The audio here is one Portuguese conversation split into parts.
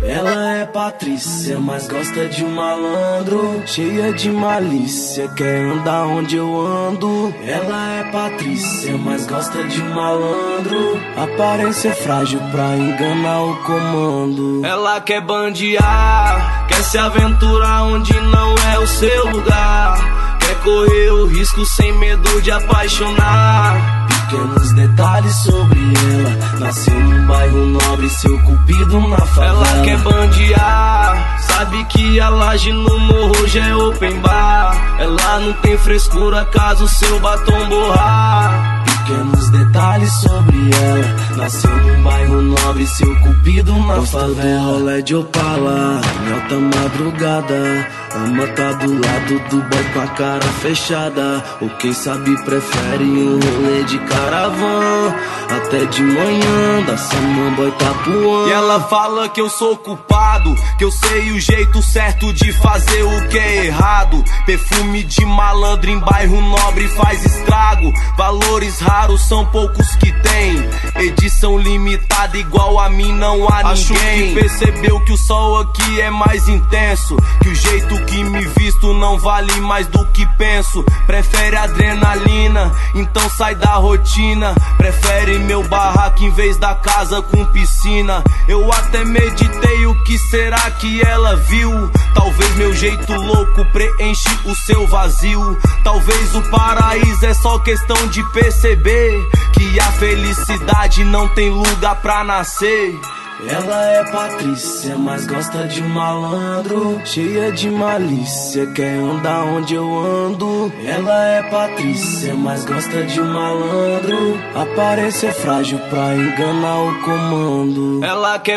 Ela é Patrícia, mas gosta de um malandro, cheia de malícia, quer andar onde eu ando. Ela é Patrícia, mas gosta de um malandro, aparência frágil pra enganar o comando. Ela quer bandear, quer se aventurar onde não é o seu lugar, quer correr o risco sem medo de apaixonar. Pequenos detalhes sobre ela, nasceu num bairro nobre, seu cupido na favela. Ela quer bandear, sabe que a laje no morro já é open bar. Ela não tem frescura caso seu batom borrar. Pequenos detalhes sobre ela, nasceu num bairro nobre, seu cupido na favela. Rolé de Opala, em alta madrugada, ama tá do lado do boy com a cara fechada. Ou quem sabe prefere um rolê de caravan, até de manhã da Samambaia Itapuã. E ela fala que eu sou culpado, que eu sei o jeito certo de fazer o que é errado. Perfume de malandro em bairro nobre faz estrago. Valores raros são poucos que tem, edição limitada igual a mim não há ninguém. Acho que percebeu que o sol aqui é mais intenso, que o jeito que me visto não vale mais do que penso. Prefere adrenalina, então sai da rotina. Prefere meu barraco em vez da casa com piscina. Eu até meditei o que será que ela viu. Talvez meu jeito louco preenche o seu vazio. Talvez o paraíso é só questão de perceber que a felicidade não tem lugar pra nascer. Ela é Patrícia, mas gosta de um malandro, cheia de malícia, quer andar onde eu ando. Ela é Patrícia, mas gosta de um malandro, aparência frágil pra enganar o comando. Ela quer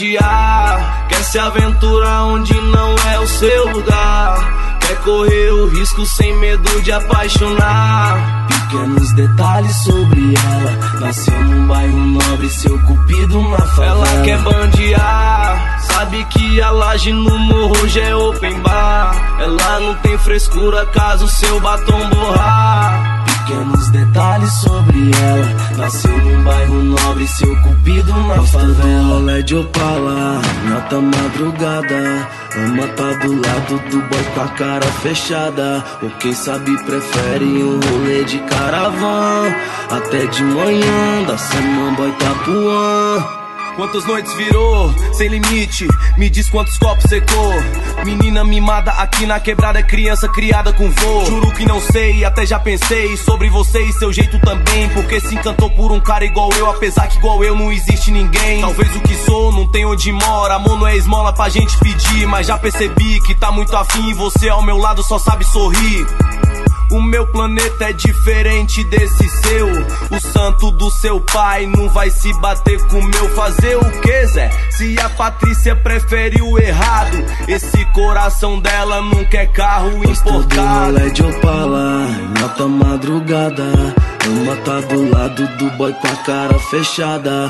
bandear, quer se aventurar onde não é o seu lugar, quer correr o risco sem medo de apaixonar. Pequenos detalhes sobre ela, nasceu num bairro nobre, seu cupido na favela. Ela quer bandear, sabe que a laje no morro já é open bar. Ela não tem frescura caso seu batom borrar. Pequenos detalhes sobre ela, nasceu num bairro nobre, seu cupido na favela. Rolé de Opala, em alta madrugada, ama tá do lado do boy com a cara fechada. Ou quem sabe prefere um rolê de caravan, até de manhã da Samambaia Itapuã. Quantas noites virou, sem limite, me diz quantos copos secou. Menina mimada aqui na quebrada, é criança criada com vô. Juro que não sei, até já pensei sobre você e seu jeito também, porque se encantou por um cara igual eu, apesar que igual eu não existe ninguém. Talvez o que sou não tem onde mora, amor não é esmola pra gente pedir, mas já percebi que tá muito afim e você ao meu lado só sabe sorrir. O meu planeta é diferente desse seu, o santo do seu pai não vai se bater com o meu. Fazer o que, Zé? Se a Patrícia prefere o errado, esse coração dela não quer carro importado. Rolé de Opala, em alta madrugada, ama tá do lado do boy com a cara fechada.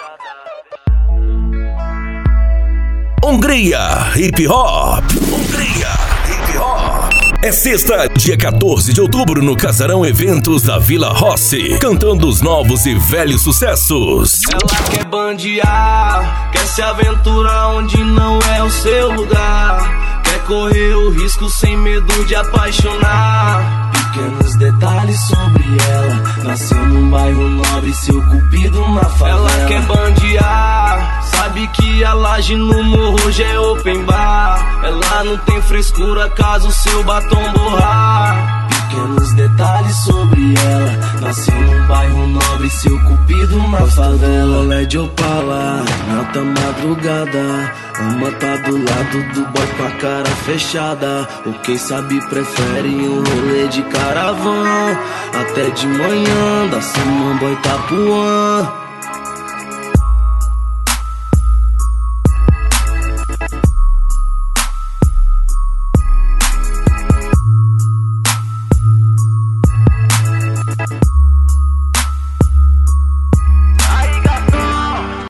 Hungria Hip Hop. Hungria Hip Hop. É sexta, dia 14 de outubro, no Casarão Eventos da Vila Rossi, cantando os novos e velhos sucessos. Ela quer bandear, quer se aventurar onde não é o seu lugar, quer correr o risco sem medo de apaixonar. Pequenos detalhes sobre ela, nasceu num bairro nobre, seu cupido na favela. Ela quer bandear, sabe que a laje no morro já é open bar. Ela não tem frescura caso seu batom borrar. Pequenos detalhes sobre ela, nasceu num bairro nobre, seu cupido na favela. Rolé de Opala, em alta madrugada, ama tá do lado do boy com a cara fechada. Ou quem sabe prefere um rolê de caravan, até de manhã da Samambaia Itapuã.